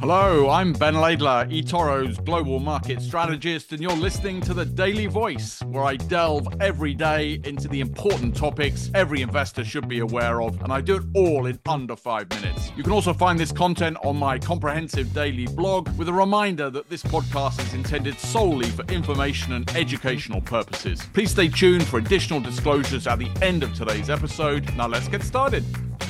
Hello, I'm Ben Laidler, eToro's global market strategist, and you're listening to The Daily Voice, where I delve every day into the important topics every investor should be aware of, and I do it all in under 5 minutes. You can also find this content on my comprehensive daily blog, with a reminder that this podcast is intended solely for information and educational purposes. Please stay tuned for additional disclosures at the end of today's episode. Now let's get started.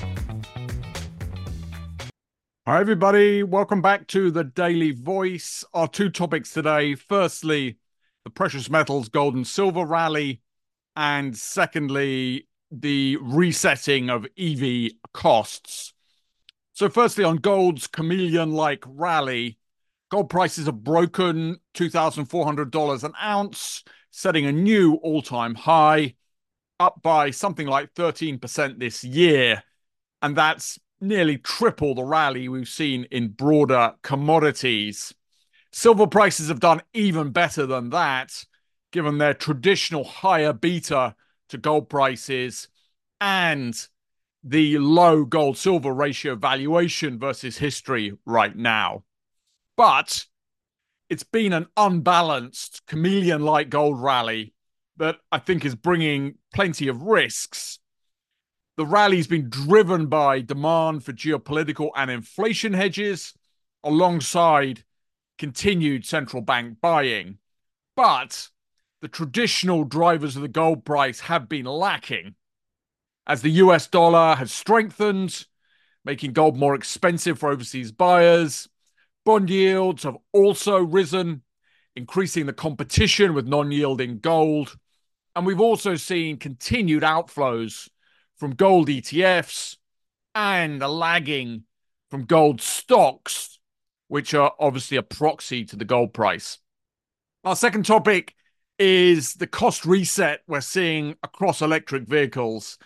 Hi, everybody. Welcome back to The Daily Voice. Our two topics today. Firstly, the precious metals gold and silver rally. And secondly, the resetting of EV costs. So firstly, on gold's chameleon-like rally, gold prices have broken $2,400 an ounce, setting a new all-time high, up by something like 13% this year. And that's nearly triple the rally we've seen in broader commodities. Silver prices have done even better than that, given their traditional higher beta to gold prices and the low gold-silver ratio valuation versus history right now. But it's been an unbalanced, chameleon-like gold rally that I think is bringing plenty of risks. The rally's been driven by demand for geopolitical and inflation hedges alongside continued central bank buying. But the traditional drivers of the gold price have been lacking, as the US dollar has strengthened, making gold more expensive for overseas buyers. Bond yields have also risen, increasing the competition with non-yielding gold. And we've also seen continued outflows from gold ETFs and a lagging from gold stocks, which are obviously a proxy to the gold price. Our second topic is the cost reset we're seeing across electric vehicles.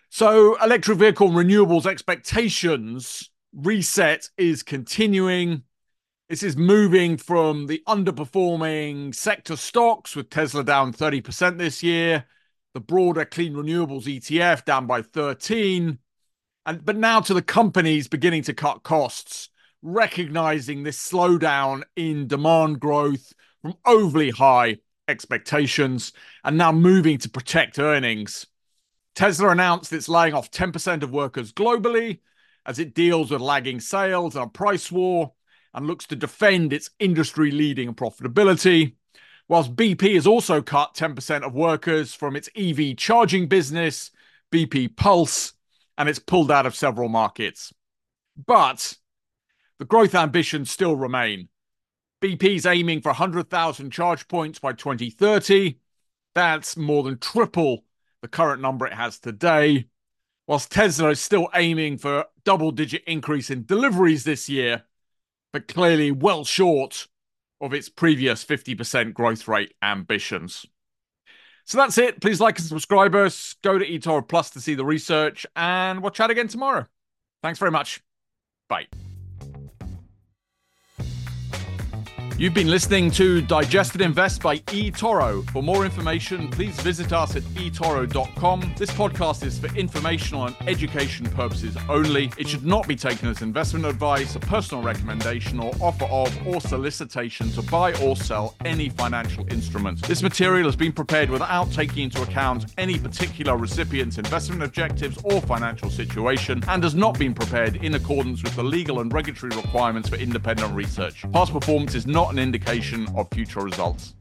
So electric vehicle renewables expectations reset is continuing. This is moving from the underperforming sector stocks, with Tesla down 30% this year, the broader clean renewables ETF down by 13%, but now to the companies beginning to cut costs, recognizing this slowdown in demand growth from overly high expectations and now moving to protect earnings. Tesla announced it's laying off 10% of workers globally as it deals with lagging sales and a price war and looks to defend its industry-leading profitability, whilst BP has also cut 10% of workers from its EV charging business, BP Pulse, and it's pulled out of several markets. But the growth ambitions still remain. BP's aiming for 100,000 charge points by 2030. That's more than triple the current number it has today, whilst Tesla is still aiming for a double-digit increase in deliveries this year, but clearly well short of its previous 50% growth rate ambitions. So that's it. Please like and subscribe us. Go to eToro Plus to see the research, and we'll chat again tomorrow. Thanks very much. Bye. You've been listening to Digested Invest by eToro. For more information, please visit us at eToro.com. This podcast is for informational and education purposes only. It should not be taken as investment advice, a personal recommendation, or offer of or solicitation to buy or sell any financial instruments. This material has been prepared without taking into account any particular recipient's investment objectives or financial situation, and has not been prepared in accordance with the legal and regulatory requirements for independent research. Past performance is not an indication of future results.